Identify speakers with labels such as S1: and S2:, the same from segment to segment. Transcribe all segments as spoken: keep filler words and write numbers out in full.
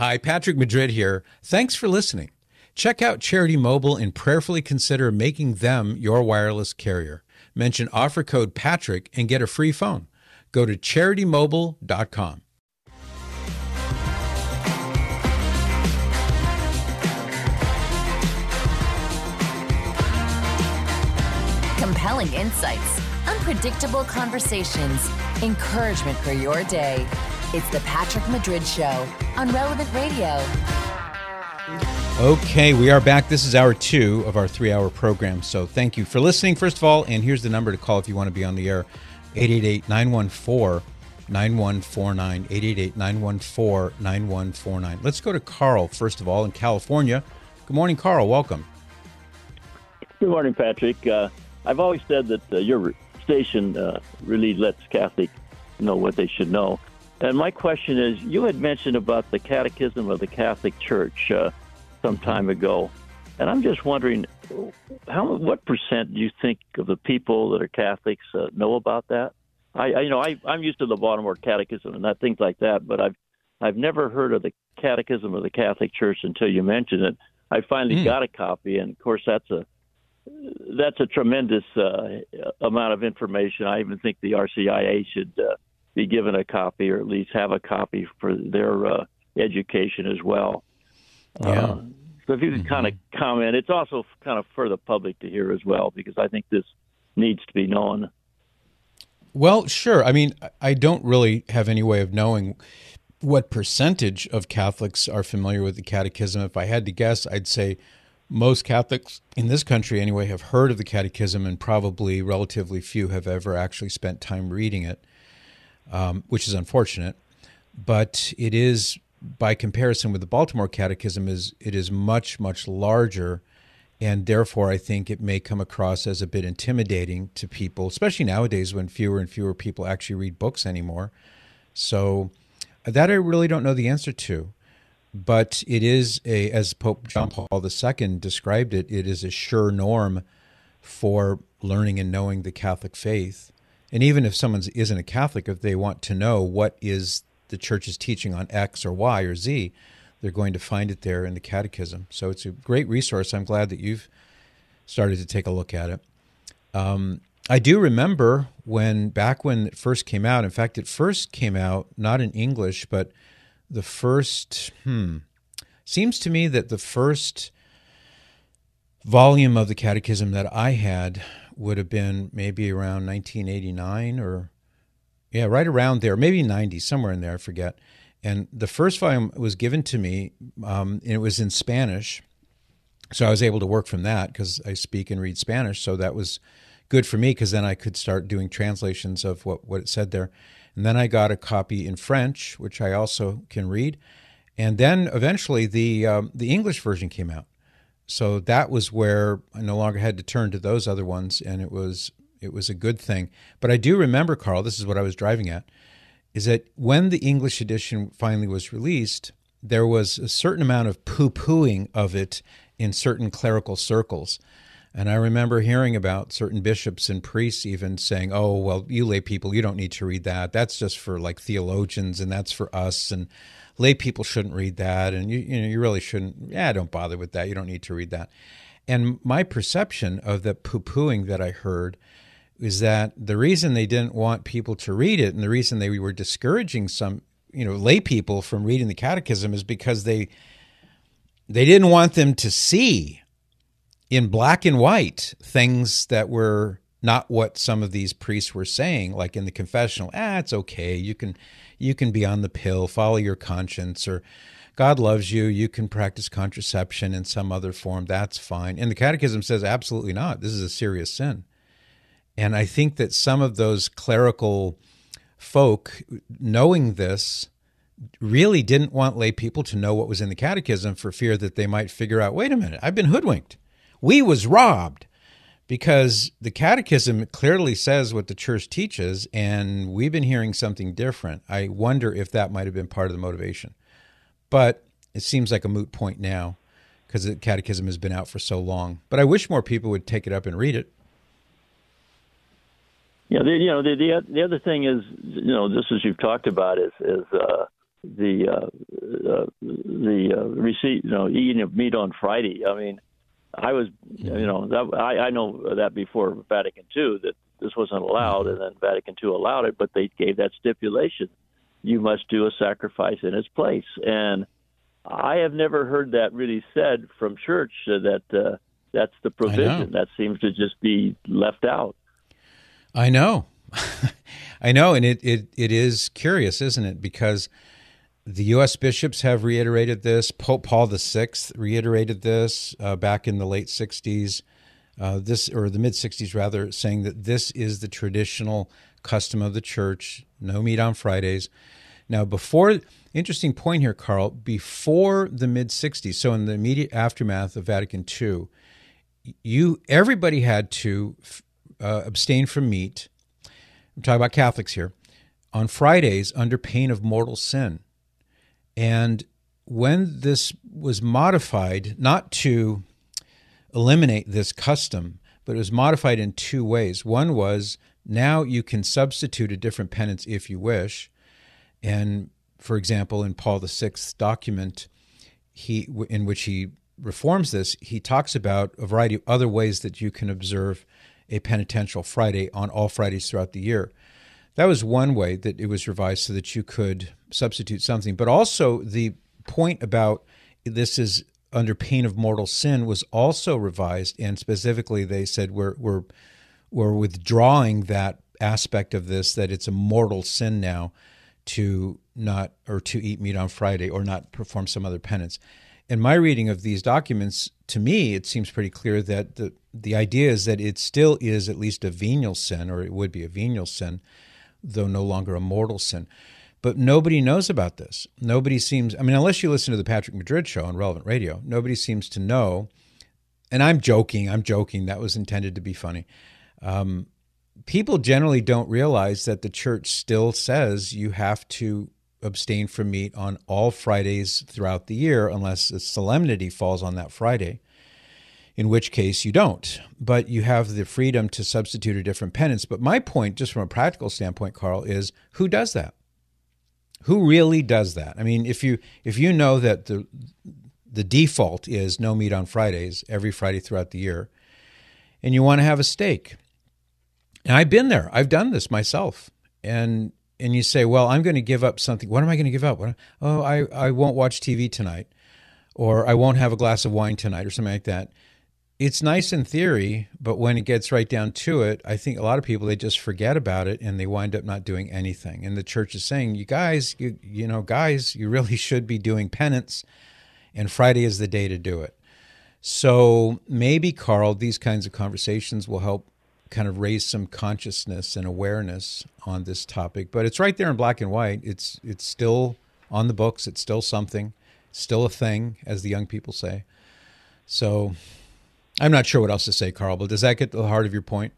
S1: Hi, Patrick Madrid here. Thanks for listening. Check out Charity Mobile and prayerfully consider making them your wireless carrier. Mention offer code Patrick and get a free phone. Go to charity mobile dot com.
S2: Compelling insights, unpredictable conversations, encouragement for your day. It's the Patrick Madrid Show on Relevant Radio.
S1: Okay, we are back. This is hour two of our three-hour program. So thank you for listening, first of all. And here's the number to call if you want to be on the air, eight eight eight, nine one four, nine one four nine, eight eight eight, nine one four, nine one four nine. Let's go to Carl, first of all, in California. Good morning, Carl. Welcome.
S3: Good morning, Patrick. Uh, I've always said that uh, your station uh, really lets Catholics know what they should know. And my question is, you had mentioned about the Catechism of the Catholic Church uh, some time ago. And I'm just wondering, how what percent do you think of the people that are Catholics uh, know about that? I, I you know, I, I'm used to the Baltimore Catechism and that, things like that, but I've I've never heard of the Catechism of the Catholic Church until you mentioned it. I finally mm. got a copy, and of course that's a that's a tremendous uh, amount of information. I even think the R C I A should uh, be given a copy, or at least have a copy for their uh, education as well.
S1: Yeah.
S3: Uh, so if you could mm-hmm. kind of comment, it's also kind of for the public to hear as well, because I think this needs to be known.
S1: Well, sure. I mean, I don't really have any way of knowing what percentage of Catholics are familiar with the Catechism. If I had to guess, I'd say most Catholics in this country anyway have heard of the Catechism, and probably relatively few have ever actually spent time reading it, um, which is unfortunate. But it is, by comparison with the Baltimore Catechism, is it is much, much larger, and therefore I think it may come across as a bit intimidating to people, especially nowadays when fewer and fewer people actually read books anymore. So that I really don't know the answer to. But it is, a, as Pope John Paul the Second described it, it is a sure norm for learning and knowing the Catholic faith. And even if someone isn't a Catholic, if they want to know what is the Church's teaching on X or Y or Z, they're going to find it there in the Catechism. So it's a great resource. I'm glad that you've started to take a look at it. Um, I do remember when, back when it first came out, in fact, it first came out not in English, but the first, hmm, seems to me that the first volume of the Catechism that I had would have been maybe around nineteen eighty-nine or, yeah, right around there, maybe ninety, somewhere in there, I forget. And the first volume was given to me, um, and it was in Spanish, so I was able to work from that because I speak and read Spanish, so that was good for me because then I could start doing translations of what, what it said there. And then I got a copy in French, which I also can read. And then eventually the um, the English version came out. So that was where I no longer had to turn to those other ones, and it was it was a good thing. But I do remember, Carl, this is what I was driving at, is that when the English edition finally was released, there was a certain amount of poo-pooing of it in certain clerical circles. And I remember hearing about certain bishops and priests even saying, oh, well, you lay people, you don't need to read that. That's just for like theologians, and that's for us, and lay people shouldn't read that. And you, you know, you really shouldn't, yeah, don't bother with that. You don't need to read that. And my perception of the poo-pooing that I heard is that the reason they didn't want people to read it, and the reason they were discouraging some, you know, lay people from reading the Catechism, is because they they didn't want them to see in black and white things that were not what some of these priests were saying, like in the confessional. Ah, it's okay. You can you can be on the pill, follow your conscience, or God loves you. You can practice contraception in some other form. That's fine. And the Catechism says absolutely not. This is a serious sin. And I think that some of those clerical folk, knowing this, really didn't want lay people to know what was in the Catechism for fear that they might figure out, wait a minute, I've been hoodwinked. We was robbed, because the Catechism clearly says what the Church teaches, and we've been hearing something different. I wonder if that might have been part of the motivation. But it seems like a moot point now because the Catechism has been out for so long. But I wish more people would take it up and read it.
S3: Yeah, the, you know, the, the the other thing is, you know, just as you've talked about, is is uh, the uh, uh, the uh, receipt, you know, eating of meat on Friday. I mean, I was, you know, that, I, I know that before Vatican two that this wasn't allowed, and then Vatican two allowed it, but they gave that stipulation: you must do a sacrifice in its place. And I have never heard that really said from church uh, that uh, that's the provision. That seems to just be left out.
S1: I know. I know, and it, it, it is curious, isn't it? Because the U S bishops have reiterated this. Pope Paul the Sixth reiterated this uh, back in the late sixties, uh, this or the mid-sixties rather, saying that this is the traditional custom of the church, no meat on Fridays. Now, before, interesting point here, Carl, before the mid-sixties, so in the immediate aftermath of Vatican two, you everybody had to uh, abstain from meat. I'm talking about Catholics here, on Fridays under pain of mortal sin. And when this was modified, not to eliminate this custom, but it was modified in two ways. One was now you can substitute a different penance if you wish. And for example, in Paul the Sixth's document, he in which he reforms this, he talks about a variety of other ways that you can observe a penitential Friday on all Fridays throughout the year. That was one way that it was revised so that you could substitute something. But also the point about this is under pain of mortal sin was also revised, and specifically they said we're we're we're withdrawing that aspect of this, that it's a mortal sin now to not or to eat meat on Friday or not perform some other penance. In my reading of these documents, to me, it seems pretty clear that the the idea is that it still is at least a venial sin, or it would be a venial sin, though no longer a mortal sin. But nobody knows about this. Nobody seems, I mean, unless you listen to the Patrick Madrid Show on Relevant Radio, nobody seems to know. And I'm joking, I'm joking. That was intended to be funny. Um, people generally don't realize that the church still says you have to abstain from meat on all Fridays throughout the year unless a solemnity falls on that Friday, in which case you don't. But you have the freedom to substitute a different penance. But my point, just from a practical standpoint, Carl, is who does that? Who really does that? I mean, if you if you know that the the default is no meat on Fridays every Friday throughout the year, and you want to have a steak, and I've been there, I've done this myself, and and you say, well, I'm going to give up something. What am I going to give up? What, oh, I, I won't watch T V tonight, or I won't have a glass of wine tonight, or something like that. It's nice in theory, but when it gets right down to it, I think a lot of people, they just forget about it and they wind up not doing anything. And the church is saying, you guys, you, you know, guys, you really should be doing penance, and Friday is the day to do it. So maybe, Carl, these kinds of conversations will help kind of raise some consciousness and awareness on this topic. But it's right there in black and white. It's it's still on the books. It's still something, still a thing, as the young people say. So I'm not sure what else to say, Carl, but does that get to the heart of your point?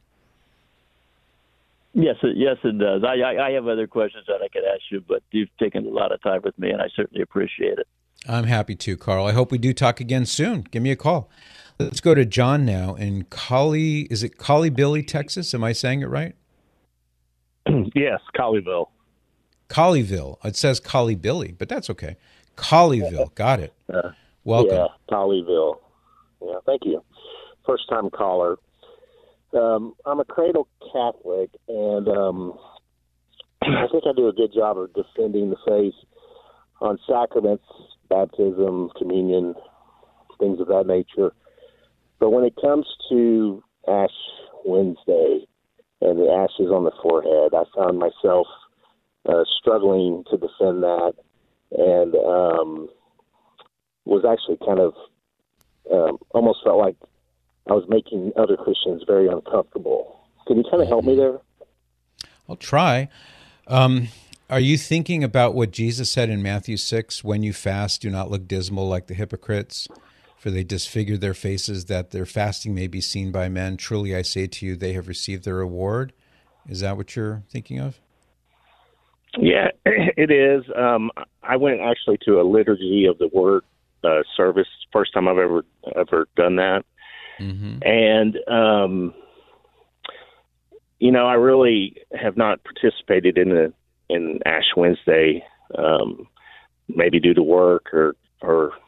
S3: Yes, it, yes, it does. I, I, I have other questions that I could ask you, but you've taken a lot of time with me, and I certainly appreciate it.
S1: I'm happy to, Carl. I hope we do talk again soon. Give me a call. Let's go to John now in Collie, is it Colleyville, Texas? Am I saying it right?
S4: Yes, Colleyville.
S1: Colleyville. It says Colleybilly, but that's okay. Colleyville. Got it.
S4: Uh,
S1: Welcome.
S4: Yeah, Colleyville. Yeah, thank you. First-time caller. Um, I'm a cradle Catholic, and um, I think I do a good job of defending the faith on sacraments, baptism, communion, things of that nature. But when it comes to Ash Wednesday and the ashes on the forehead, I found myself uh, struggling to defend that, and um, was actually kind of um, almost felt like I was making other Christians very uncomfortable. Can you kind of help me there?
S1: I'll try. Um, are you thinking about what Jesus said in Matthew six, when you fast, do not look dismal like the hypocrites, for they disfigure their faces that their fasting may be seen by men. Truly I say to you, they have received their reward. Is that what you're thinking of?
S4: Yeah, it is. Um, I went actually to a liturgy of the word uh, service, first time I've ever ever done that. Mm-hmm. And, um, you know, I really have not participated in the in Ash Wednesday, um, maybe due to work or, or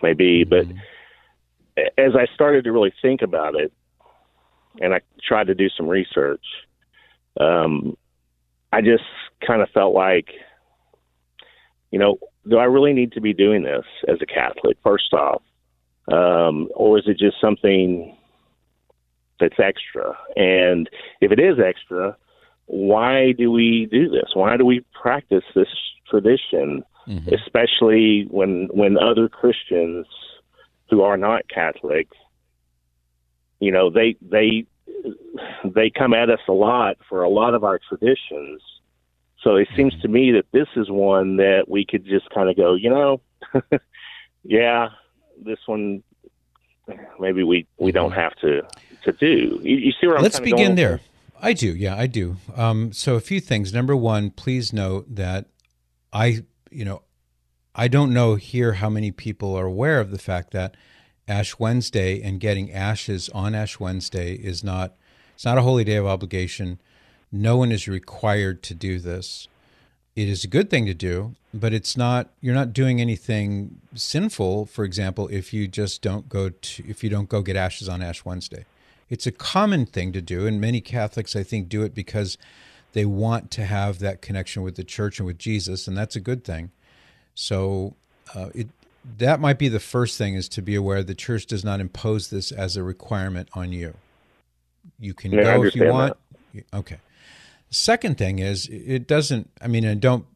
S4: may be.
S1: Mm-hmm.
S4: But as I started to really think about it, and I tried to do some research, um, I just kind of felt like, you know, do I really need to be doing this as a Catholic, first off? Um, or is it just something that's extra? And if it is extra, why do we do this? Why do we practice this tradition, mm-hmm. especially when when other Christians who are not Catholic, you know, they they they come at us a lot for a lot of our traditions. So it seems to me that this is one that we could just kind of go, you know, yeah, this one maybe we, we don't have to, to do. You, you see where I'm
S1: Let's
S4: kind of
S1: begin
S4: going?
S1: there. I do. Yeah, I do. Um, so a few things. Number one, please note that I, you know, I don't know here how many people are aware of the fact that Ash Wednesday and getting ashes on Ash Wednesday is not, it's not a holy day of obligation. No one is required to do this. It is a good thing to do, but it's not, you're not doing anything sinful, for example, if you just don't go to, if you don't go get ashes on Ash Wednesday. It's a common thing to do, and many Catholics, I think, do it because they want to have that connection with the church and with Jesus, and that's a good thing. So uh, it that might be the first thing, is to be aware the church does not impose this as a requirement on you. You can
S4: yeah,
S1: go if you want.
S4: That.
S1: Okay. Second thing is, it doesn't, I mean, and don't,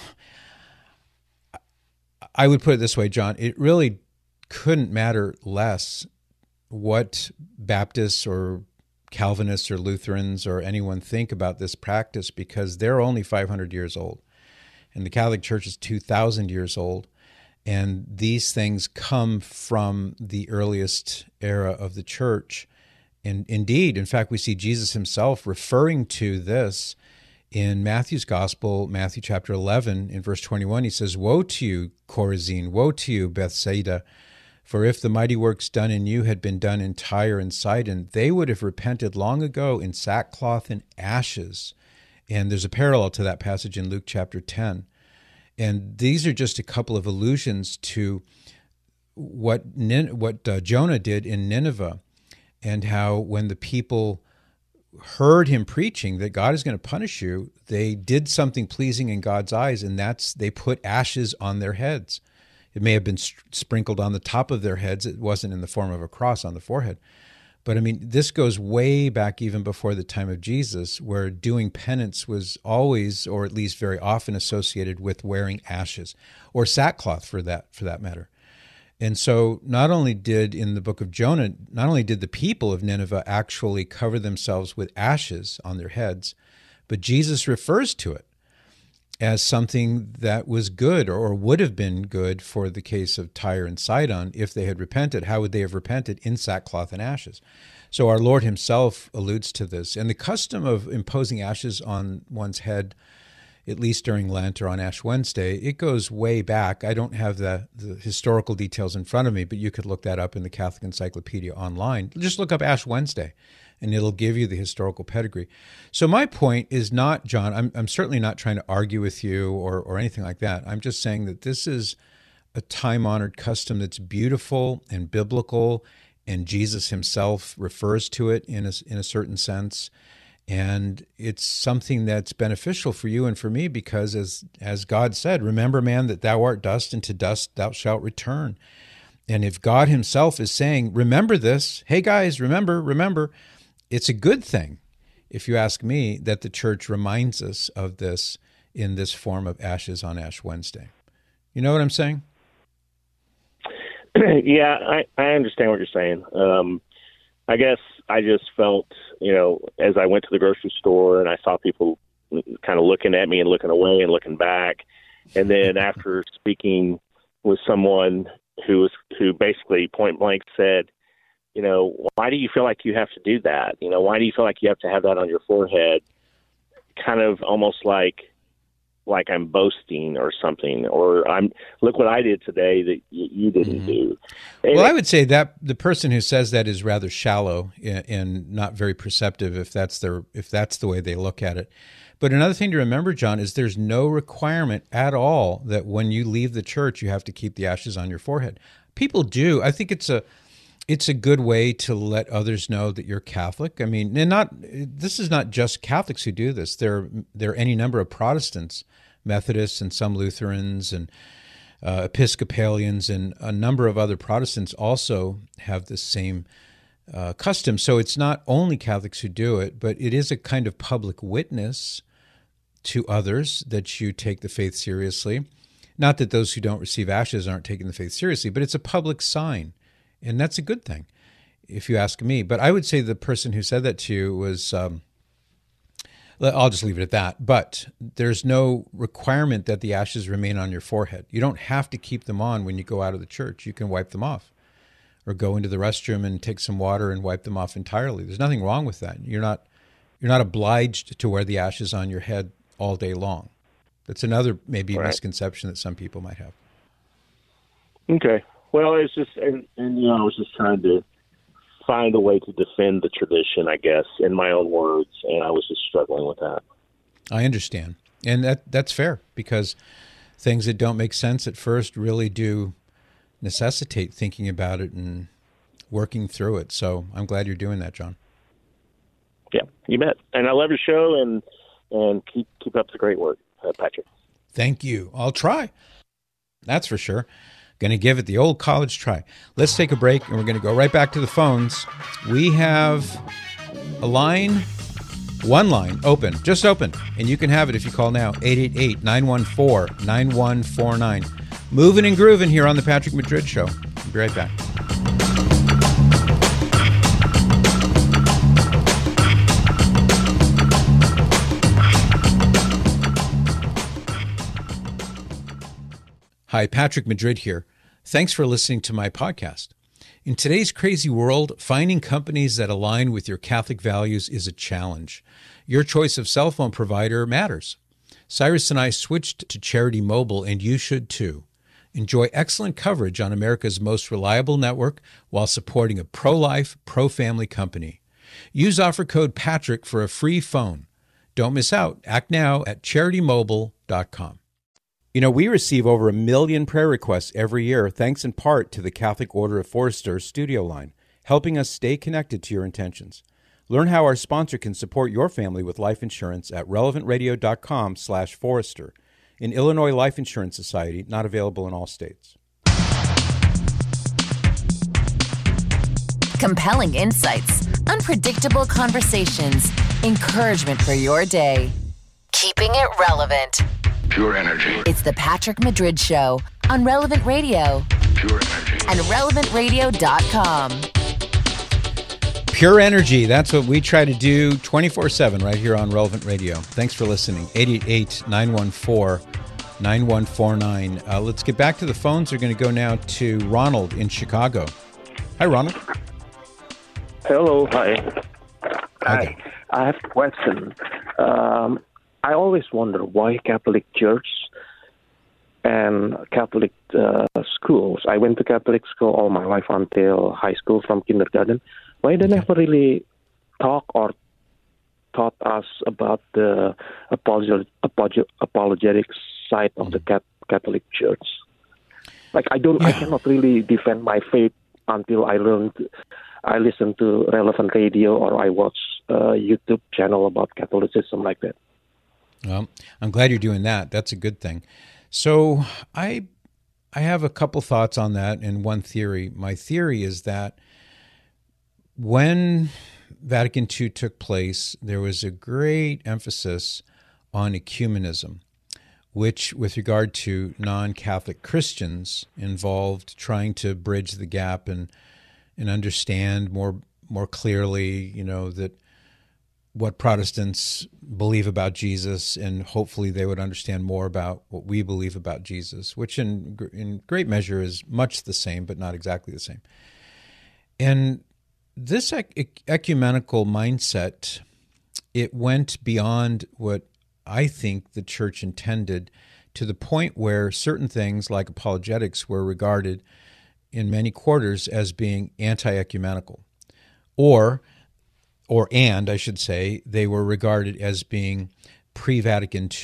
S1: I would put it this way, John, it really couldn't matter less what Baptists or Calvinists or Lutherans or anyone think about this practice, because they're only five hundred years old. And the Catholic Church is two thousand years old. And these things come from the earliest era of the church. And indeed, in fact, we see Jesus himself referring to this in Matthew's Gospel, Matthew chapter eleven, in verse twenty-one. He says, "Woe to you, Chorazin! Woe to you, Bethsaida! For if the mighty works done in you had been done in Tyre and Sidon, they would have repented long ago in sackcloth and ashes." And there's a parallel to that passage in Luke chapter ten. And these are just a couple of allusions to what Nin- what uh, Jonah did in Nineveh, and how when the people heard him preaching that God is going to punish you, they did something pleasing in God's eyes, and that's they put ashes on their heads. It may have been sprinkled on the top of their heads. It wasn't in the form of a cross on the forehead. But I mean, this goes way back even before the time of Jesus, where doing penance was always, or at least very often, associated with wearing ashes, or sackcloth for that for that matter. And so not only did, in the book of Jonah, not only did the people of Nineveh actually cover themselves with ashes on their heads, but Jesus refers to it as something that was good, or would have been good for the case of Tyre and Sidon. If they had repented, how would they have repented? In sackcloth and ashes. So our Lord himself alludes to this. And the custom of imposing ashes on one's head, at least during Lent or on Ash Wednesday, it goes way back. I don't have the, the historical details in front of me, but you could look that up in the Catholic Encyclopedia online. Just look up Ash Wednesday, and it'll give you the historical pedigree. So my point is not, John, I'm, I'm certainly not trying to argue with you or, or anything like that. I'm just saying that this is a time-honored custom that's beautiful and biblical, and Jesus himself refers to it in a, in a certain sense. And it's something that's beneficial for you and for me, because as as God said, remember, man, that thou art dust, and to dust thou shalt return. And if God himself is saying, remember this, hey guys, remember, remember, it's a good thing, if you ask me, that the church reminds us of this in this form of ashes on Ash Wednesday. You know what I'm saying?
S4: Yeah, I, I understand what you're saying. Um, I guess I just felt, you know, as I went to the grocery store and I saw people kind of looking at me and looking away and looking back, and then after speaking with someone who was who basically point blank said, you know, why do you feel like you have to do that? You know, why do you feel like you have to have that on your forehead? Kind of almost like like I'm boasting or something, or I'm look what I did today that you, you didn't mm-hmm. do. And
S1: well, I would say that the person who says that is rather shallow and, and not very perceptive, if that's their if that's the way they look at it. But another thing to remember, John, is there's no requirement at all that when you leave the church you have to keep the ashes on your forehead. People do. I think it's a it's a good way to let others know that you're Catholic. I mean, and not this is not just Catholics who do this. There there are any number of Protestants, Methodists, and some Lutherans, and uh, Episcopalians, and a number of other Protestants also have the same uh, custom. So it's not only Catholics who do it, but it is a kind of public witness to others that you take the faith seriously. Not that those who don't receive ashes aren't taking the faith seriously, but it's a public sign, and that's a good thing, if you ask me. But I would say the person who said that to you was, um, I'll just leave it at that, but there's no requirement that the ashes remain on your forehead. You don't have to keep them on when you go out of the church. You can wipe them off, or go into the restroom and take some water and wipe them off entirely. There's nothing wrong with that. You're not, you're not obliged to wear the ashes on your head all day long. That's another maybe right. misconception that some people might have.
S4: Okay. Well, it's just, and, and you know, I was just trying to find a way to defend the tradition, I guess, in my own words, and I was just struggling with that.
S1: I understand. And that that's fair, because things that don't make sense at first really do necessitate thinking about it and working through it. So I'm glad you're doing that, John.
S4: Yeah, you bet. And I love your show, and and keep keep up the great work, uh, Patrick.
S1: Thank you. I'll try. That's for sure. Going to give it the old college try. Let's take a break, and we're going to go right back to the phones. We have a line, one line open, just open, and you can have it if you call now, eight eight eight, nine one four, nine one four nine. Moving and grooving here on the Patrick Madrid Show. I'll be right back. Hi, Patrick Madrid here. Thanks for listening to my podcast. In today's crazy world, finding companies that align with your Catholic values is a challenge. Your choice of cell phone provider matters. Cyrus and I switched to Charity Mobile, and you should too. Enjoy excellent coverage on America's most reliable network while supporting a pro-life, pro-family company. Use offer code PATRICK for a free phone. Don't miss out. Act now at charity mobile dot com. You know, we receive over a million prayer requests every year, thanks in part to the Catholic Order of Foresters studio line, helping us stay connected to your intentions. Learn how our sponsor can support your family with life insurance at relevant radio dot com slash forester. An Illinois Life Insurance Society, not available in all states.
S2: Compelling insights, unpredictable conversations, encouragement for your day. Keeping it relevant.
S5: Pure energy.
S2: It's the Patrick Madrid Show on Relevant Radio.
S5: Pure energy.
S2: And relevant radio dot com.
S1: Pure energy. That's what we try to do twenty-four seven right here on Relevant Radio. Thanks for listening. eight eight eight, nine one four, nine one four nine. Uh, let's get back to the phones. We're going to go now to Ronald in Chicago. Hi, Ronald.
S6: Hello. Hi.
S1: Okay.
S6: Hi. I have a question. Um, I always wonder why Catholic Church and Catholic uh, schools, I went to Catholic school all my life until high school from kindergarten, why they never really talk or taught us about the apolog- apolog- apologetic side of the cat- Catholic Church. Like I don't,
S1: yeah.
S6: I cannot really defend my faith until I learned, I listen to Relevant Radio or I watch a YouTube channel about Catholicism like that.
S1: Well, I'm glad you're doing that. That's a good thing. So I I have a couple thoughts on that and one theory. My theory is that when Vatican Two took place, there was a great emphasis on ecumenism, which with regard to non-Catholic Christians involved trying to bridge the gap and and understand more more clearly, you know, that what Protestants believe about Jesus, and hopefully they would understand more about what we believe about Jesus, which in in great measure is much the same, but not exactly the same. And this ec- ecumenical mindset, it went beyond what I think the Church intended, to the point where certain things like apologetics were regarded in many quarters as being anti-ecumenical, or or and I should say, they were regarded as being pre-Vatican Two.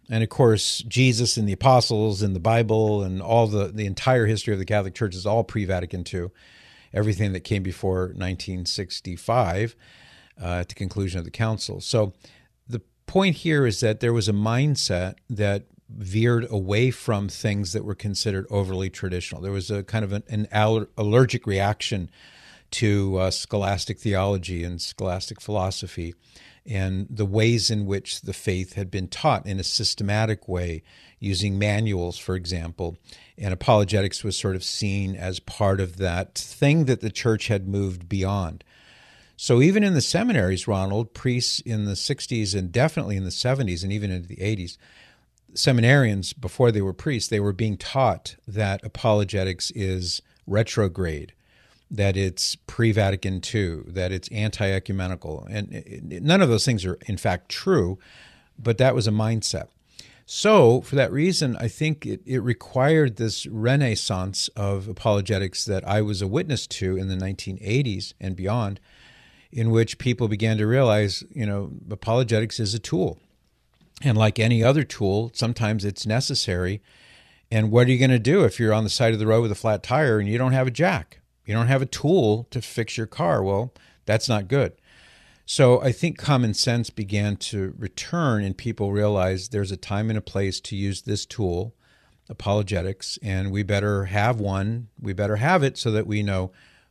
S1: And of course, Jesus and the apostles and the Bible and all the, the entire history of the Catholic Church is all pre-Vatican two. Everything that came before nineteen sixty-five uh, at the conclusion of the council. So the point here is that there was a mindset that veered away from things that were considered overly traditional. There was a kind of an, an aller- allergic reaction to uh, scholastic theology and scholastic philosophy and the ways in which the faith had been taught in a systematic way, using manuals, for example. And apologetics was sort of seen as part of that thing that the church had moved beyond. So even in the seminaries, Ronald, priests in the sixties and definitely in the seventies and even into the eighties, seminarians, before they were priests, they were being taught that apologetics is retrograde, that it's pre-Vatican two, that it's anti-ecumenical. And none of those things are, in fact, true, but that was a mindset. So for that reason, I think it, it required this renaissance of apologetics that I was a witness to in the nineteen eighties and beyond, in which people began to realize, you know, apologetics is a tool. And like any other tool, sometimes it's necessary. And what are you going to do if you're on the side of the road with a flat tire and you don't have a jack? You don't have a tool to fix your car. Well, that's not good. So I think common sense began to return and people realized there's a time and a place to use this tool, apologetics, and we better have one. We better have it so that we know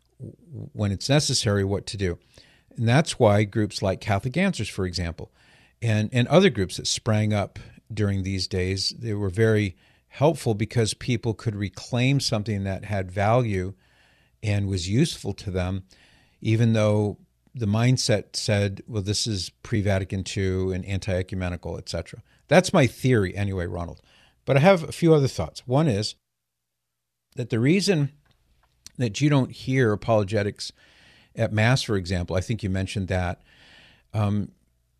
S1: when it's necessary what to do. And that's why groups like Catholic Answers, for example, and, and other groups that sprang up during these days, they were very helpful because people could reclaim something that had value and was useful to them, even though the mindset said, well, this is pre-Vatican two and anti-ecumenical, et cetera. That's my theory anyway, Ronald. But I have a few other thoughts. One is that the reason that you don't hear apologetics at Mass, for example, I think you mentioned that, um,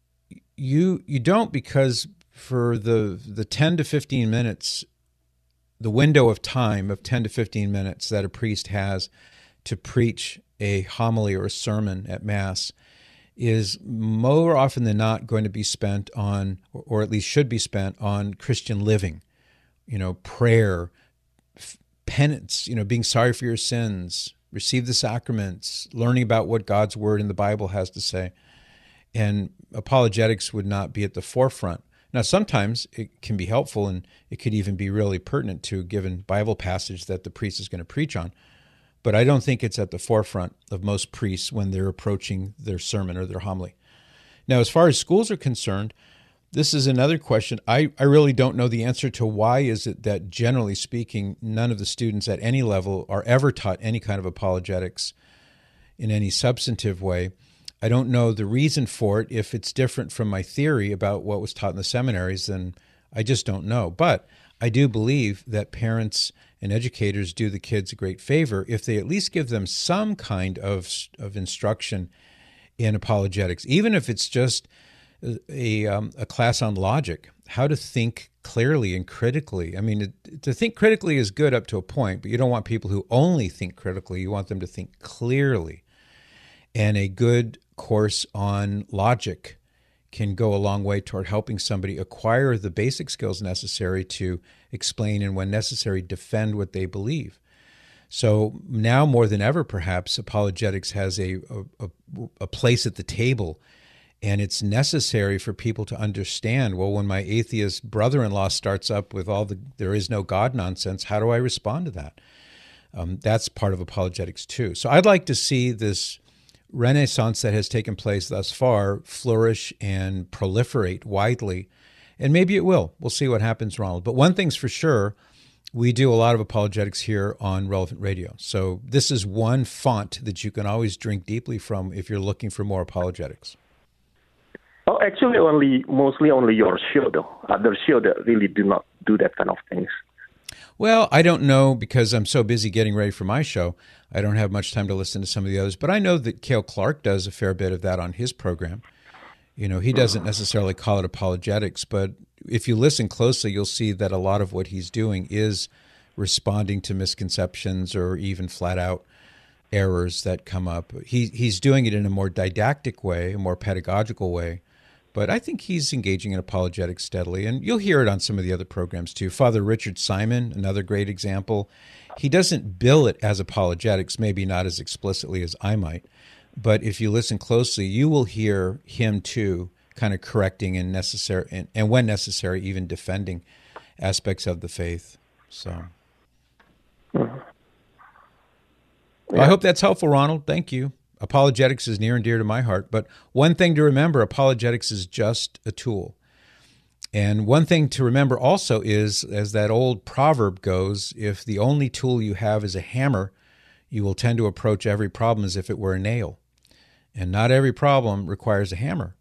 S1: you you don't because for the the ten to fifteen minutes, the window of time of ten to fifteen minutes that a priest has to preach a homily or a sermon at Mass is more often than not going to be spent on, or at least should be spent on, Christian living, you know, prayer, penance, you know, being sorry for your sins, receive the sacraments, learning about what God's word in the Bible has to say. And apologetics would not be at the forefront. Now, sometimes it can be helpful and it could even be really pertinent to a given Bible passage that the priest is going to preach on. But I don't think it's at the forefront of most priests when they're approaching their sermon or their homily. Now, as far as schools are concerned, this is another question. I, I really don't know the answer to why is it that, generally speaking, none of the students at any level are ever taught any kind of apologetics in any substantive way. I don't know the reason for it. If it's different from my theory about what was taught in the seminaries, then I just don't know. But I do believe that parents and educators do the kids a great favor if they at least give them some kind of of instruction in apologetics, even if it's just a um, a class on logic, how to think clearly and critically. I mean, it, to think critically is good up to a point, but you don't want people who only think critically. You want them to think clearly. And a good course on logic can go a long way toward helping somebody acquire the basic skills necessary to explain and, when necessary, defend what they believe. So now more than ever, perhaps, apologetics has a, a, a place at the table, and it's necessary for people to understand, well, when my atheist brother-in-law starts up with all the there is no God nonsense, how do I respond to that? Um, that's part of apologetics too. So I'd like to see this renaissance that has taken place thus far flourish and proliferate widely, and maybe it will. We'll see what happens, Ronald. But one thing's for sure, we do a lot of apologetics here on Relevant Radio. So this is one font that you can always drink deeply from if you're looking for more apologetics.
S6: Oh, actually, only mostly only your show, though. Other show that really do not do that kind of things.
S1: Well, I don't know because I'm so busy getting ready for my show. I don't have much time to listen to some of the others. But I know that Cale Clark does a fair bit of that on his program. You know, he doesn't necessarily call it apologetics, but if you listen closely, you'll see that a lot of what he's doing is responding to misconceptions or even flat-out errors that come up. He He's doing it in a more didactic way, a more pedagogical way, But I think he's engaging in apologetics steadily, and you'll hear it on some of the other programs too. Father Richard Simon, another great example. He doesn't bill it as apologetics, maybe not as explicitly as I might, but if you listen closely, you will hear him too kind of correcting and necessary, and, and when necessary, even defending aspects of the faith. So
S6: Mm-hmm.
S1: I hope that's helpful, Ronald. Thank you. Apologetics is near and dear to my heart. But one thing to remember, apologetics is just a tool. And one thing to remember also is, as that old proverb goes, if the only tool you have is a hammer, you will tend to approach every problem as if it were a nail. And not every problem requires a hammer.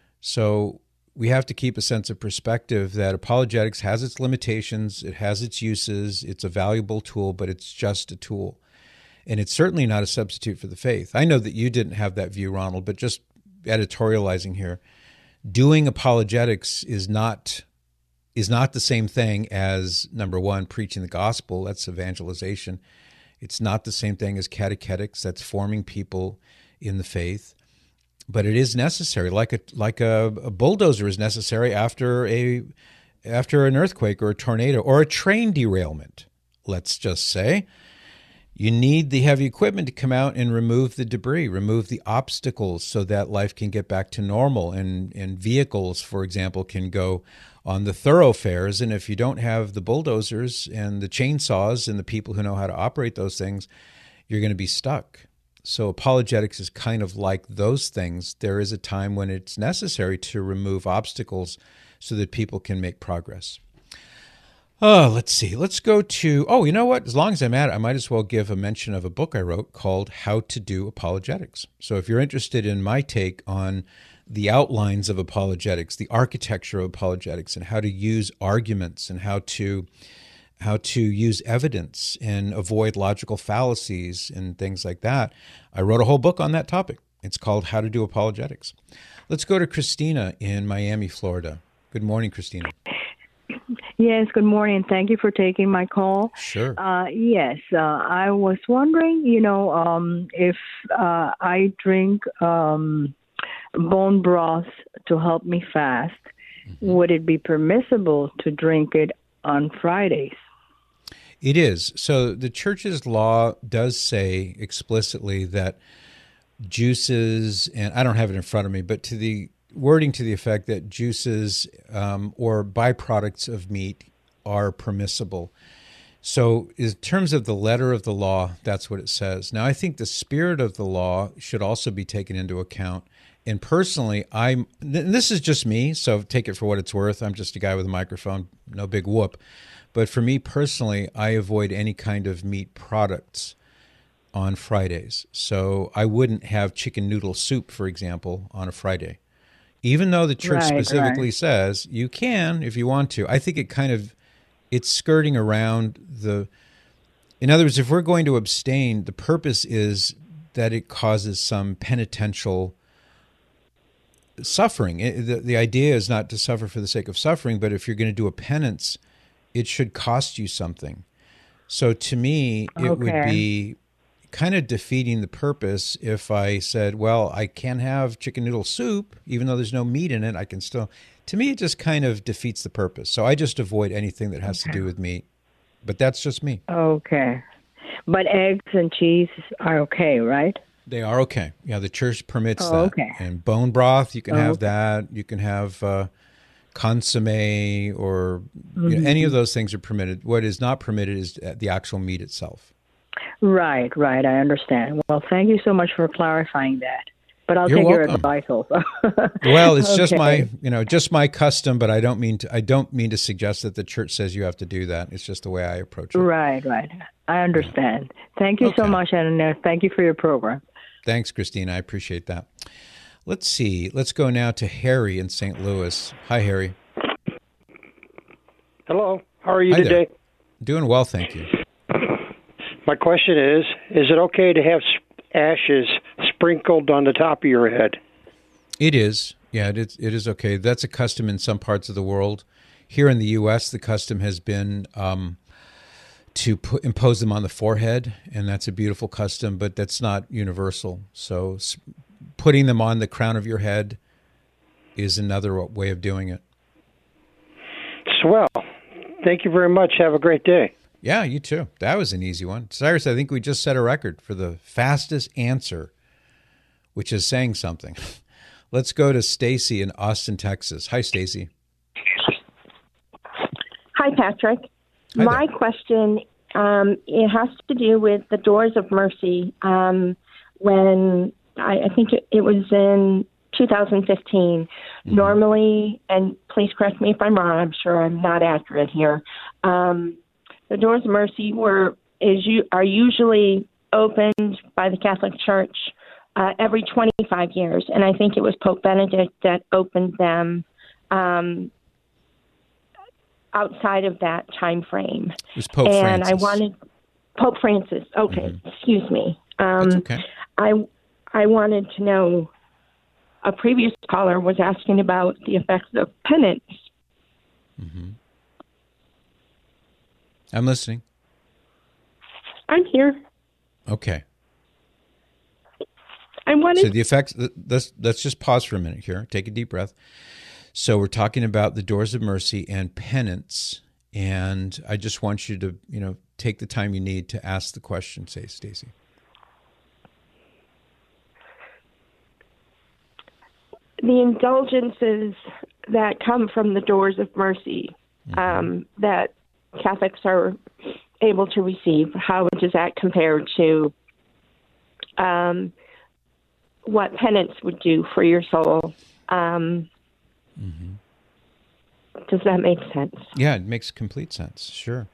S1: So we have to keep a sense of perspective that apologetics has its limitations, it has its uses, it's a valuable tool, but it's just a tool. And it's certainly not a substitute for the faith. I know that you didn't have that view, Ronald, but just editorializing here, doing apologetics is not is not the same thing as, number one, preaching the gospel. That's evangelization. It's not the same thing as catechetics. That's forming people in the faith. But it is necessary, like a like a, a bulldozer is necessary after a after an earthquake or a tornado or a train derailment, let's just say. You need the heavy equipment to come out and remove the debris, remove the obstacles so that life can get back to normal. And, and vehicles, for example, can go on the thoroughfares. And if you don't have the bulldozers and the chainsaws and the people who know how to operate those things, you're going to be stuck. So apologetics is kind of like those things. There is a time when it's necessary to remove obstacles so that people can make progress. Oh, let's see. Let's go to, oh, you know what? As long as I'm at it, I might as well give a mention of a book I wrote called How to Do Apologetics. So if you're interested in my take on the outlines of apologetics, the architecture of apologetics, and how to use arguments and how to how to use evidence and avoid logical fallacies and things like that, I wrote a whole book on that topic. It's called How to Do Apologetics. Let's go to Christina in Miami, Florida. Good morning, Christina.
S7: Yes, good morning. Thank you for taking my call.
S1: Sure.
S7: Uh, yes, uh, I was wondering, you know, um, if uh, I drink um, bone broth to help me fast, mm-hmm. would it be permissible to drink it on Fridays?
S1: It is. So the church's law does say explicitly that juices, and I don't have it in front of me, but to the wording to the effect that juices um, or byproducts of meat are permissible. So in terms of the letter of the law, that's what it says. Now, I think the spirit of the law should also be taken into account. And personally, I'm, and this is just me, so take it for what it's worth. I'm just a guy with a microphone, no big whoop. But for me personally, I avoid any kind of meat products on Fridays. So I wouldn't have chicken noodle soup, for example, on a Friday. Even though the church
S7: right,
S1: specifically
S7: right.
S1: says you can if you want to. I think it kind of, it's skirting around the, in other words, if we're going to abstain, the purpose is that it causes some penitential suffering. It, the, the idea is not to suffer for the sake of suffering, but if you're going to do a penance, it should cost you something. So to me, it
S7: okay.
S1: would be kind of defeating the purpose if I said, well, I can have chicken noodle soup, even though there's no meat in it, I can still, to me, it just kind of defeats the purpose. So I just avoid anything that has
S7: okay.
S1: to do with meat, but that's just me.
S7: Okay. But eggs and cheese are okay, right?
S1: They are okay. Yeah, the church permits
S7: oh,
S1: that.
S7: Okay.
S1: And bone broth, you can
S7: oh,
S1: have
S7: okay.
S1: that. You can have uh, consomme or
S7: mm-hmm.
S1: you know, any of those things are permitted. What is not permitted is the actual meat itself.
S7: Right, right. I understand. Well, thank you so much for clarifying that. But I'll
S1: You're
S7: take
S1: welcome.
S7: your advice also.
S1: Well, it's
S7: okay.
S1: just my, you know, just my custom, but I don't mean to. I don't mean to suggest that the church says you have to do that. It's just the way I approach it.
S7: Right, right. I understand. Thank you
S1: Okay.
S7: so much, and uh, thank you for your program.
S1: Thanks, Christina. I appreciate that. Let's see. Let's go now to Harry in Saint Louis. Hi, Harry.
S8: Hello. How are you
S1: Hi
S8: today?
S1: there. Doing well, thank you.
S8: My question is, is it okay to have ashes sprinkled on the top of your head?
S1: It is. Yeah, it is, it is okay. That's a custom in some parts of the world. Here in the U S, the custom has been um, to put, impose them on the forehead, and that's a beautiful custom, but that's not universal. So putting them on the crown of your head is another way of doing it.
S8: Swell. Thank you very much. Have a great day.
S1: Yeah, you too. That was an easy one. Cyrus, I think we just set a record for the fastest answer, which is saying something. Let's go to Stacy in Austin, Texas. Hi, Stacy.
S9: Hi, Patrick.
S1: Hi
S9: My
S1: there.
S9: question, um, it has to do with the Doors of Mercy. Um, when I, I think it, it was in two thousand fifteen. Mm-hmm. Normally, and please correct me if I'm wrong, I'm sure I'm not accurate here. Um, the Doors of Mercy were is you are usually opened by the Catholic Church uh, every twenty-five years, and I think it was Pope Benedict that opened them um, outside of that time frame.
S1: It was Pope
S9: and
S1: Francis.
S9: I wanted Pope Francis. Okay, mm-hmm. Excuse me. Um,
S1: That's okay.
S9: I I wanted to know. A previous caller was asking about the effects of penance.
S1: Mm-hmm. I'm listening.
S9: I'm here.
S1: Okay.
S9: I wanted.
S1: So the effects. Let's let's just pause for a minute here. Take a deep breath. So we're talking about the Doors of Mercy and penance, and I just want you to you know take the time you need to ask the question. Say, Stacy.
S9: The indulgences that come from the Doors of Mercy mm-hmm. um, that Catholics are able to receive, how does that compare to um, what penance would do for your soul? Um, mm-hmm. Does that make sense?
S1: Yeah, it makes complete sense. Sure.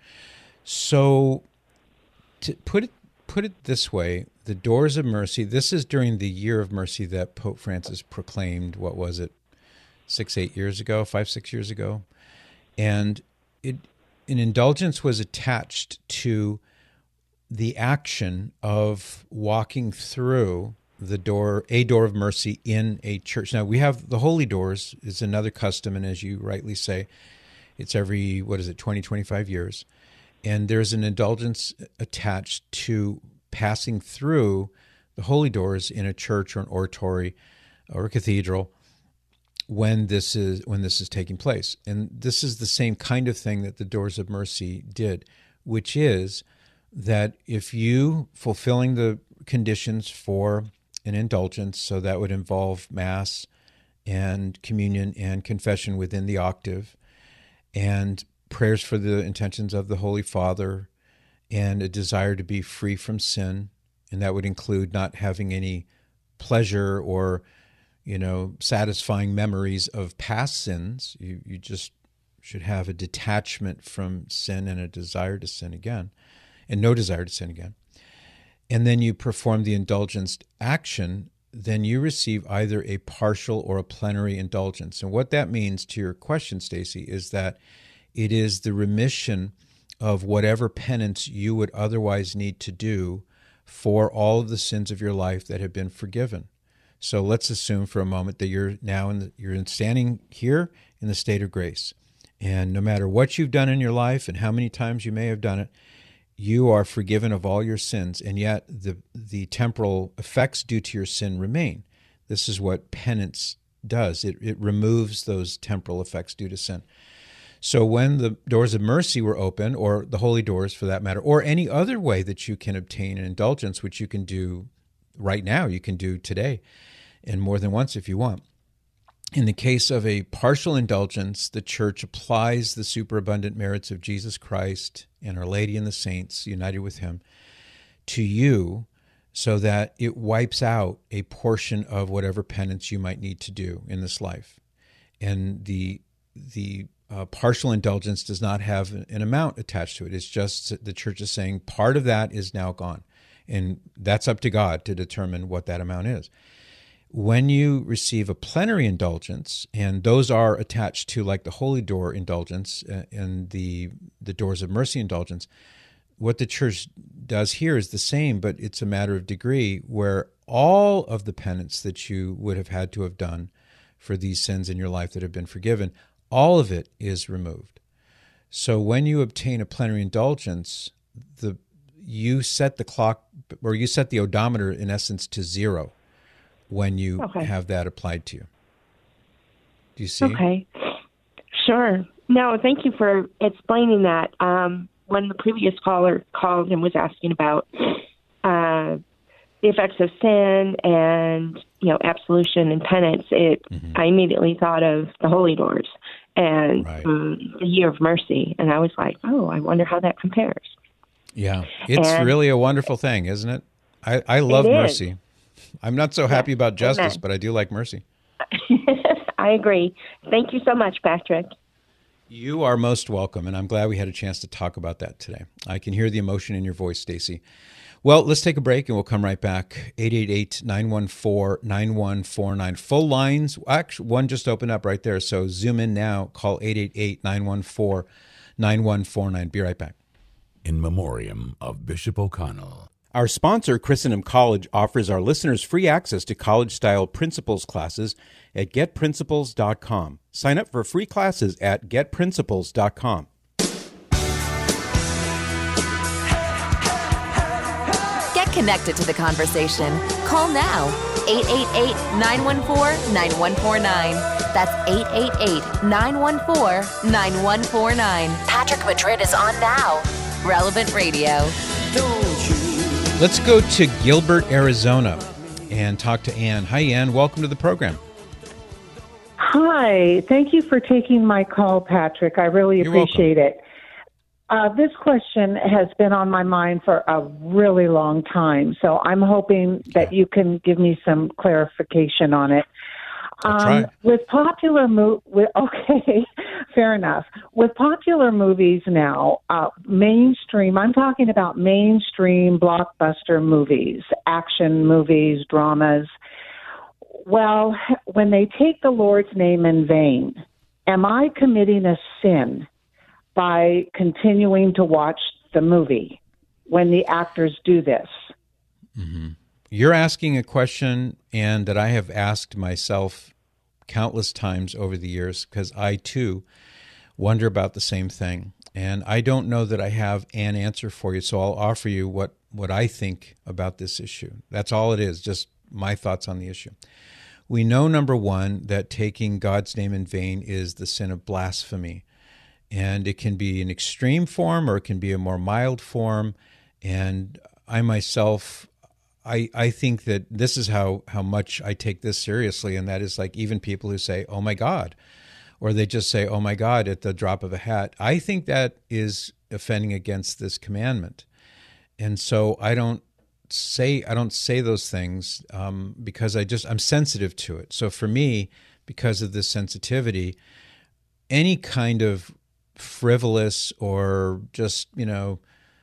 S1: So to put it put it this way, the Doors of Mercy, this is during the year of mercy that Pope Francis proclaimed, what was it, six, eight years ago, five, six years ago. And it an indulgence was attached to the action of walking through the door, a door of mercy in a church. Now, we have the Holy Doors is another custom, and as you rightly say, it's every, what is it, twenty, twenty-five years. And there's an indulgence attached to passing through the holy doors in a church or an oratory or a cathedral when this is when this is taking place. And this is the same kind of thing that the Doors of Mercy did, which is that if you, fulfilling the conditions for an indulgence, so that would involve Mass and communion and confession within the octave, and prayers for the intentions of the Holy Father, and a desire to be free from sin, and that would include not having any pleasure or, you know, satisfying memories of past sins. You you just should have a detachment from sin and a desire to sin again, and no desire to sin again. And then you perform the indulgence action, then you receive either a partial or a plenary indulgence. And what that means, to your question, Stacy, is that it is the remission of whatever penance you would otherwise need to do for all of the sins of your life that have been forgiven. So let's assume for a moment that you're now in the, you're standing here in the state of grace, and no matter what you've done in your life and how many times you may have done it, you are forgiven of all your sins, and yet the the temporal effects due to your sin remain. This is what penance does. It it removes those temporal effects due to sin. So when the Doors of Mercy were open, or the Holy Doors for that matter, or any other way that you can obtain an indulgence, which you can do right now, you can do today, and more than once if you want. In the case of a partial indulgence, the Church applies the superabundant merits of Jesus Christ and Our Lady and the saints, united with Him, to you, so that it wipes out a portion of whatever penance you might need to do in this life. And the the Uh, partial indulgence does not have an amount attached to it. It's just the Church is saying part of that is now gone. And that's up to God to determine what that amount is. When you receive a plenary indulgence, and those are attached to, like the Holy Door indulgence uh, and the, the Doors of Mercy indulgence, what the Church does here is the same, but it's a matter of degree, where all of the penance that you would have had to have done for these sins in your life that have been forgiven, all of it is removed. So when you obtain a plenary indulgence, the you set the clock, or you set the odometer in essence to zero when you
S9: okay.
S1: have that applied to you. you see?
S9: Okay. Sure. No, thank you for explaining that. Um, when the previous caller called and was asking about uh, the effects of sin and, you know, absolution and penance, it mm-hmm. I immediately thought of the Holy Doors and right. um, the Year of Mercy. And I was like, oh, I wonder how that compares.
S1: Yeah. It's and, really a wonderful thing, isn't it? I, I love mercy. I'm not so happy yeah. about justice, Amen. But I do like mercy.
S9: I agree. Thank you so much, Patrick.
S1: You are most welcome, and I'm glad we had a chance to talk about that today. I can hear the emotion in your voice, Stacy. Well, let's take a break, and we'll come right back. eight eight eight, nine one four, nine one four nine. Full lines. Actually, one just opened up right there, so zoom in now. Call eight eight eight, nine one four, nine one four nine. Be right back.
S10: In memoriam of Bishop O'Connell.
S1: Our sponsor, Christendom College, offers our listeners free access to college-style principles classes at get principles dot com. Sign up for free classes at get principles dot com.
S2: Get connected to the conversation. Call now, eight eight eight, nine one four, nine one four nine. That's eight eight eight, nine one four, nine one four nine. Patrick Madrid is on now. Relevant Radio.
S1: Don't you? Let's go to Gilbert, Arizona, and talk to Ann. Hi, Ann. Welcome to the program.
S11: Hi. Thank you for taking my call, Patrick. I really
S1: You're
S11: appreciate
S1: welcome.
S11: it. Uh, this question has been on my mind for a really long time, so I'm hoping that you can give me some clarification on it.
S1: I'll
S11: Um,
S1: try.
S11: with popular mo- with, okay, fair enough. With popular movies now, uh, mainstream, I'm talking about mainstream blockbuster movies, action movies, dramas. Well, when they take the Lord's name in vain, am I committing a sin by continuing to watch the movie when the actors do this?
S1: Mm-hmm. You're asking a question, and that I have asked myself countless times over the years, because I, too, wonder about the same thing. And I don't know that I have an answer for you, so I'll offer you what, what I think about this issue. That's all it is, just my thoughts on the issue. We know, number one, that taking God's name in vain is the sin of blasphemy. And it can be an extreme form, or it can be a more mild form. And I myself... I, I think that this is how, how much I take this seriously, and that is like even people who say, oh my God, or they just say, oh my God, at the drop of a hat. I think that is offending against this commandment. And so I don't say I don't say those things um, because I just, I'm sensitive to it. So for me, because of this sensitivity, any kind of frivolous or just, you know,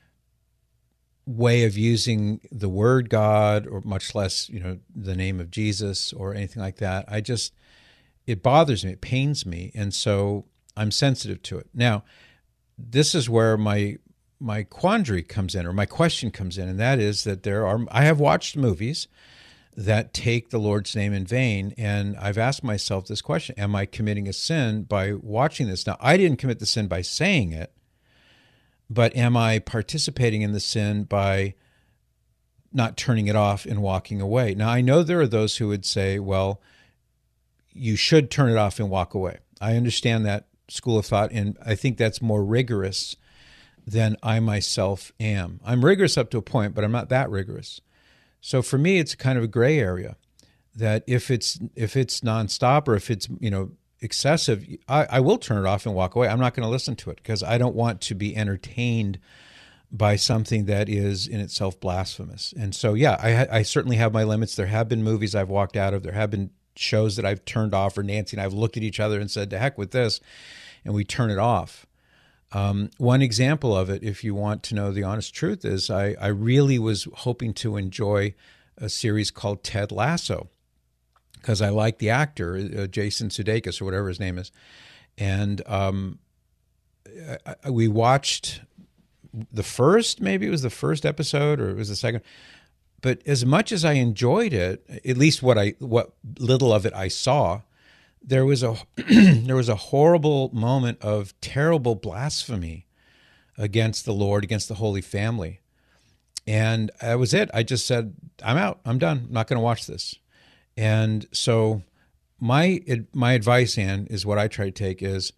S1: way of using the word God, or much less, you know, the name of Jesus or anything like that, I just, it bothers me, it pains me, and so I'm sensitive to it. Now, this is where my my quandary comes in, or my question comes in, and that is that there are, I have watched movies that take the Lord's name in vain, and I've asked myself this question: am I committing a sin by watching this? Now, I didn't commit the sin by saying it, but am I participating in the sin by not turning it off and walking away? Now, I know there are those who would say, well, you should turn it off and walk away. I understand that school of thought, and I think that's more rigorous than I myself am. I'm rigorous up to a point, but I'm not that rigorous. So for me, it's kind of a gray area, that if it's if it's nonstop, or if it's, you know, excessive, I, I will turn it off and walk away. I'm not going to listen to it because I don't want to be entertained by something that is in itself blasphemous. And so, yeah, I, I certainly have my limits. There have been movies I've walked out of. There have been shows that I've turned off, or Nancy and I have looked at each other and said, to heck with this, and we turn it off. Um, one example of it, if you want to know the honest truth, is I, I really was hoping to enjoy a series called Ted Lasso, because I like the actor, uh, Jason Sudeikis, or whatever his name is. And um, I, I, we watched the first, maybe it was the first episode, or it was the second. But as much as I enjoyed it, at least what I what little of it I saw, there was a there was a horrible moment of terrible blasphemy against the Lord, against the Holy Family. And that was it. I just said, I'm out. I'm done. I'm not going to watch this. And so my my advice, Ann, is what I try to take is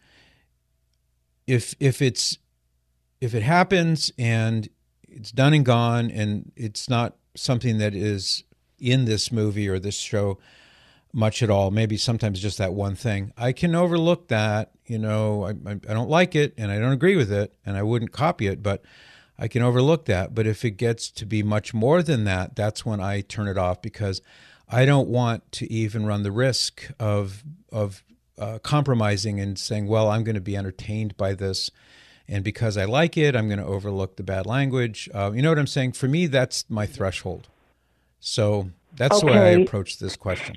S1: if if it's if it happens and it's done and gone and it's not something that is in this movie or this show much at all, maybe sometimes just that one thing, I can overlook that. You know, I, I, I don't like it and I don't agree with it and I wouldn't copy it, but I can overlook that. But if it gets to be much more than that, that's when I turn it off, because I don't want to even run the risk of of uh, compromising and saying, well, I'm going to be entertained by this, and because I like it, I'm going to overlook the bad language. Uh, you know what I'm saying? For me, that's my threshold. So that's
S11: Okay.
S1: the way I approach this question.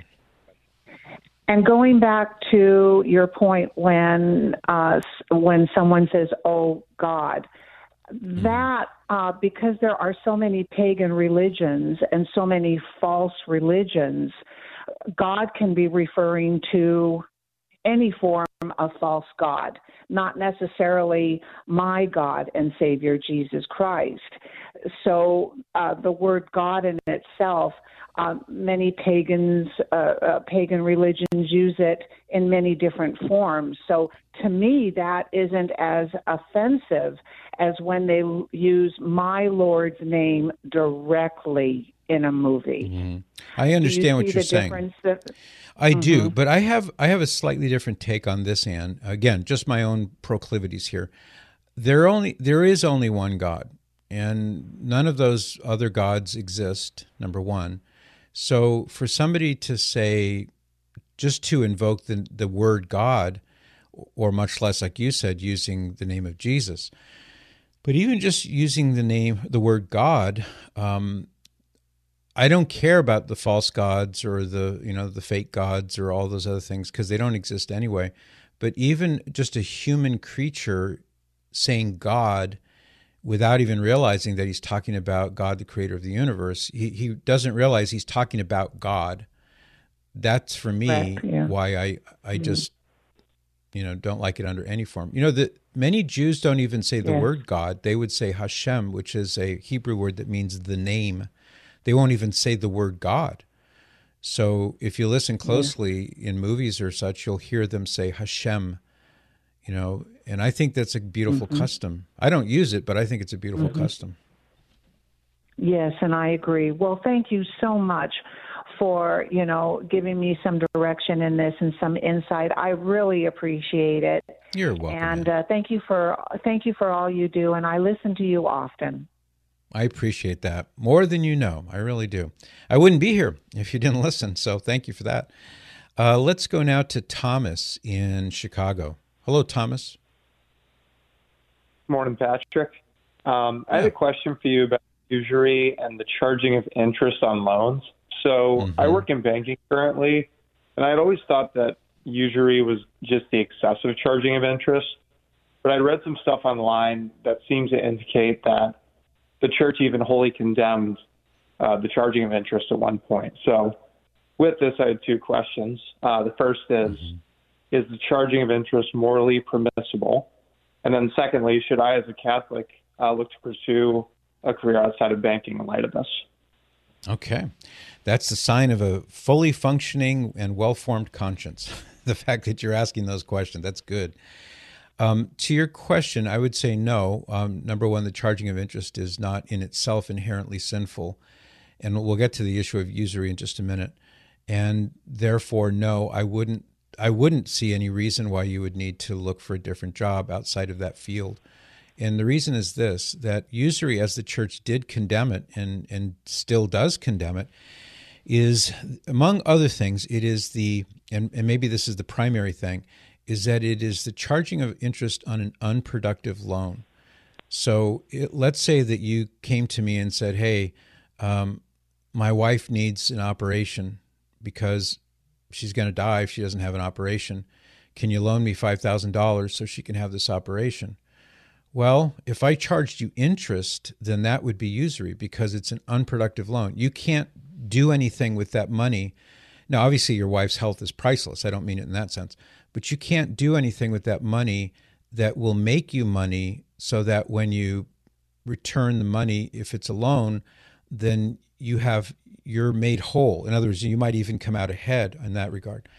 S11: And going back to your point when uh, when someone says, "Oh God," that uh, because there are so many pagan religions and so many false religions, God can be referring to any form of false god, not necessarily my God and Savior Jesus Christ. So uh, the word God in itself, uh, many pagans, uh, uh, pagan religions use it in many different forms. So to me, that isn't as offensive as when they l- use my Lord's name directly in a movie.
S1: Mm-hmm. I
S11: Do
S1: understand
S11: you
S1: what
S11: see
S1: you're
S11: the
S1: saying.
S11: difference that-
S1: I do,
S11: Mhm.
S1: but I have I have a slightly different take on this, Ann. Again, just my own proclivities here. There only there is only one God, and none of those other gods exist. Number one, so for somebody to say, just to invoke the the word God, or much less, like you said, using the name of Jesus, but even just using the name, the word God. Um, I don't care about the false gods or the, you know, the fake gods or all those other things, because they don't exist anyway. But even just a human creature saying God without even realizing that he's talking about God, the creator of the universe, he, he doesn't realize he's talking about God. That's for me
S11: Correct, yeah.
S1: why I, I
S11: Mhm.
S1: just, you know, don't like it under any form. You know, the, many Jews don't even say the
S11: Yes.
S1: word God. They would say Hashem, which is a Hebrew word that means the name. They won't even say the word God. So if you listen closely in movies or such, you'll hear them say Hashem, you know, and I think that's a beautiful
S11: Mhm.
S1: custom. I don't use it, but I think it's a beautiful
S11: Mhm.
S1: custom.
S11: Yes, and I agree. Well, thank you so much for, you know, giving me some direction in this and some insight. I really appreciate it.
S1: You're welcome.
S11: And uh, thank you for thank you for all you do, and I listen to you often.
S1: I appreciate that more than you know. I really do. I wouldn't be here if you didn't listen, so thank you for that. Uh, let's go now to Thomas in Chicago. Hello, Thomas.
S12: Morning, Patrick. Um, I had a question for you about usury and the charging of interest on loans. So I work in banking currently, and I'd always thought that usury was just the excessive charging of interest. But I read some stuff online that seems to indicate that the church even wholly condemned uh, the charging of interest at one point. So with this, I had two questions. Uh, the first is, mm-hmm. is the charging of interest morally permissible? And then secondly, should I as a Catholic uh, look to pursue a career outside of banking in light of this?
S1: Okay. That's the sign of a fully functioning and well-formed conscience. The fact that you're asking those questions, that's good. Um, to your question, I would say no. Um, number one, the charging of interest is not in itself inherently sinful. And we'll get to the issue of usury in just a minute. And therefore, no, I wouldn't I wouldn't see any reason why you would need to look for a different job outside of that field. And the reason is this, that usury, as the church did condemn it and, and still does condemn it, is, among other things, it is the, and, and maybe this is the primary thing, is that it is the charging of interest on an unproductive loan. So it, let's say that you came to me and said, hey, um, my wife needs an operation because she's going to die if she doesn't have an operation. Can you loan me five thousand dollars so she can have this operation? Well, if I charged you interest, then that would be usury because it's an unproductive loan. You can't do anything with that money. Now, obviously, your wife's health is priceless. I don't mean it in that sense. But you can't do anything with that money that will make you money so that when you return the money, if it's a loan, then you have, you're made whole. In other words, you might even come out ahead in that regard.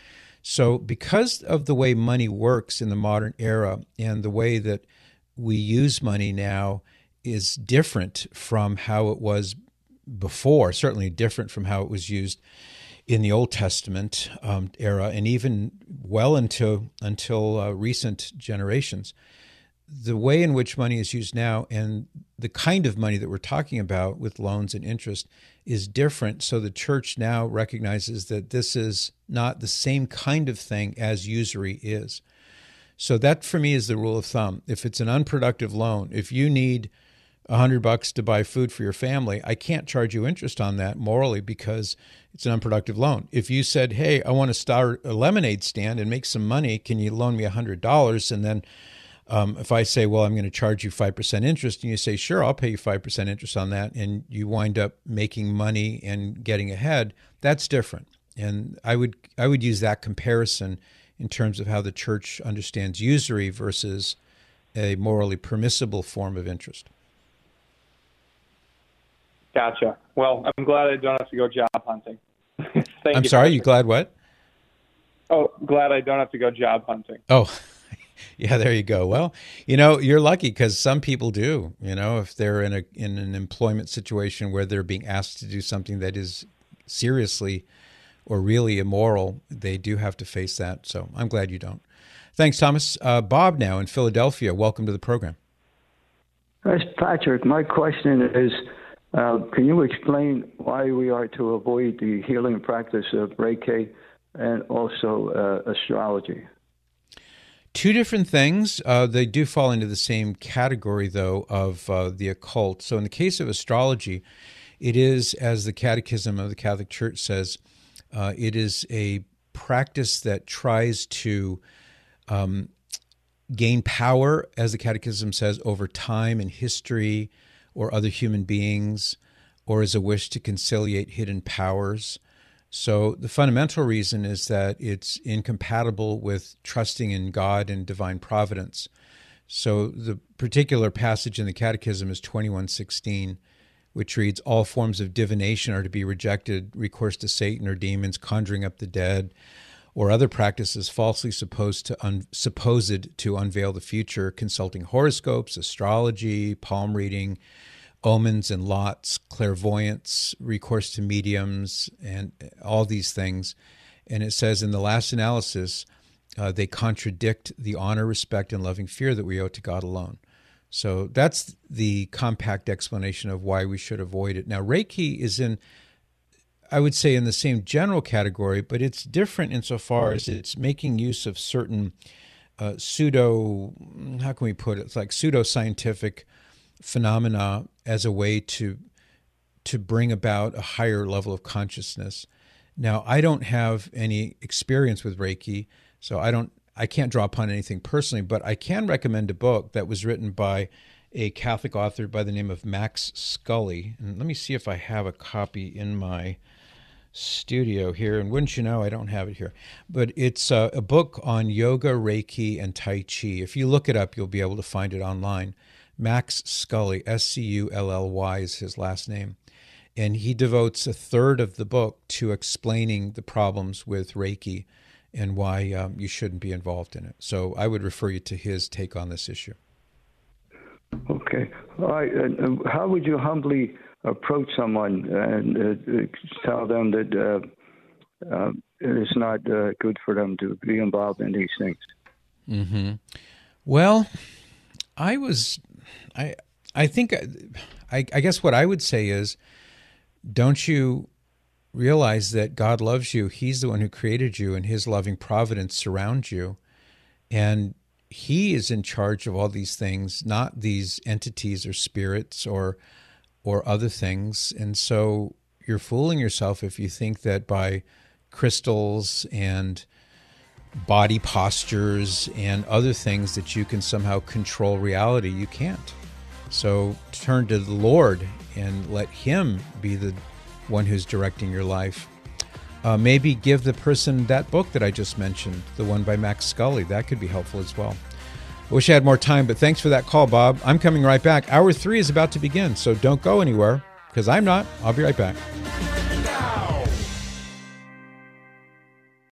S1: So because of the way money works in the modern era and the way that we use money now is different from how it was before, certainly different from how it was used in the Old Testament um, era, and even well into until uh, recent generations. The way in which money is used now and the kind of money that we're talking about with loans and interest is different. So the church now recognizes that this is not the same kind of thing as usury is. So that for me is the rule of thumb. If it's an unproductive loan, if you need a hundred bucks to buy food for your family, I can't charge you interest on that morally because it's an unproductive loan. If you said, hey, I want to start a lemonade stand and make some money, can you loan me a hundred dollars? And then um, if I say, well, I'm going to charge you five percent interest, and you say, sure, I'll pay you five percent interest on that, and you wind up making money and getting ahead, that's different. And I would I would use that comparison in terms of how the church understands usury versus a morally permissible form of interest.
S12: Gotcha. Well, I'm glad I don't have to go job hunting. Thank
S1: I'm
S12: you.
S1: sorry, you glad what?
S12: Oh, glad I don't have to go job hunting.
S1: Oh, yeah, there you go. Well, you know, you're lucky because some people do, you know, if they're in a in an employment situation where they're being asked to do something that is seriously or really immoral, they do have to face that. So I'm glad you don't. Thanks, Thomas. Uh, Bob now in Philadelphia, welcome to the program.
S13: Yes, Patrick, my question is, uh, can you explain why we are to avoid the healing practice of Reiki and also uh, astrology?
S1: Two different things. Uh, they do fall into the same category, though, of uh, the occult. So in the case of astrology, it is, as the Catechism of the Catholic Church says, uh, it is a practice that tries to um, gain power, as the Catechism says, over time and history or other human beings, or as a wish to conciliate hidden powers. So the fundamental reason is that it's incompatible with trusting in God and divine providence. So the particular passage in the Catechism is twenty-one sixteen, which reads, all forms of divination are to be rejected, recourse to Satan or demons, conjuring up the dead, or other practices falsely supposed to un- supposed to unveil the future, consulting horoscopes, astrology, palm reading, omens and lots, clairvoyance, recourse to mediums, and all these things. And it says in the last analysis, uh, they contradict the honor, respect, and loving fear that we owe to God alone. So that's the compact explanation of why we should avoid it. Now, Reiki is in, I would say, in the same general category, but it's different insofar as it's making use of certain uh, pseudo, how can we put it, it's like pseudo-scientific phenomena as a way to to bring about a higher level of consciousness. Now, I don't have any experience with Reiki, so I don't I can't draw upon anything personally, but I can recommend a book that was written by a Catholic author by the name of Max Scully. And let me see if I have a copy in my studio here. And wouldn't you know, I don't have it here. But it's uh, a book on yoga, Reiki, and Tai Chi. If you look it up, you'll be able to find it online. Max Scully, S C U L L Y is his last name. And he devotes a third of the book to explaining the problems with Reiki and why um, you shouldn't be involved in it. So I would refer you to his take on this issue.
S13: Okay. All right. And how would you humbly approach someone and uh, tell them that uh, uh, it's not uh, good for them to be involved in these things?
S1: Mm-hmm. Well, I was, I, I think, I, I guess what I would say is, don't you realize that God loves you? He's the one who created you, and his loving providence surrounds you. And he is in charge of all these things, not these entities or spirits or or other things. And so you're fooling yourself if you think that by crystals and body postures and other things that you can somehow control reality. You can't. So turn to the Lord and let him be the one who's directing your life. Uh, maybe give the person that book that I just mentioned, the one by Max Scully. That could be helpful as well. I wish I had more time, but thanks for that call, Bob. I'm coming right back. Hour three is about to begin, so don't go anywhere, because I'm not. I'll be right back.